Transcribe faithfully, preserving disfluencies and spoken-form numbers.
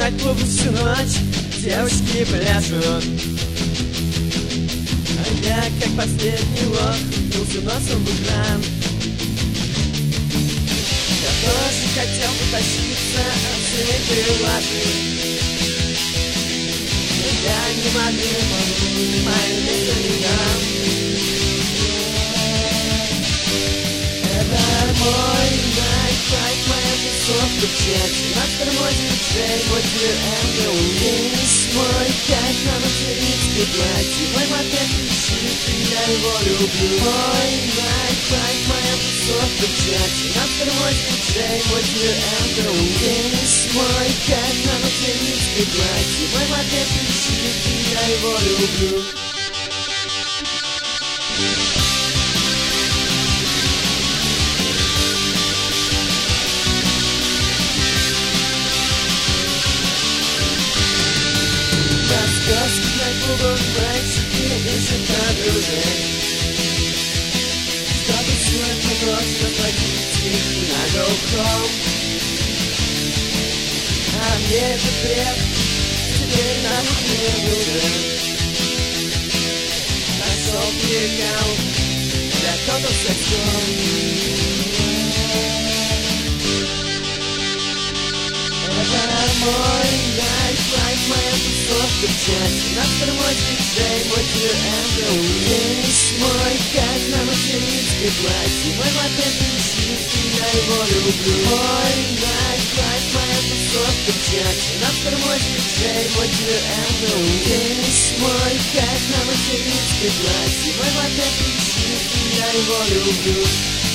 ночь, всю ночь девочки пляшут, а я, как последний лох, ткнулся носом в экран. Я тоже хотел потащиться от всей этой лажи, но я не могу, мое место не там. Это мой найтфайт, моя тусовка в чате, нас тормозит диджей, мой дир весь мой кайф на материнской платье, мой мотель кричит, и я его люблю. Мой найтфайт, моя тусовка в чате, нас тормозит диджей, мой дир весь мой кайф на материнской платье, мой мотель кричит, и я его люблю. Сказки на губах мальчики ищут подружек, чтобы сегодня просто пойти на go home. А мне этот бред теперь нахуй не нужен. Нашел перекал для кота в сексом. Это мой найтфайт, моя тусовка в чате, нас тормозит диджей, мой дир весь мой кайф на материнской платье, мой мотель кричит, и я его люблю. Мой найтфайт, моя тусовка в чате, нас тормозит диджей, мой дир весь мой кайф на материнской платье, мой мотель кричит, и я его люблю.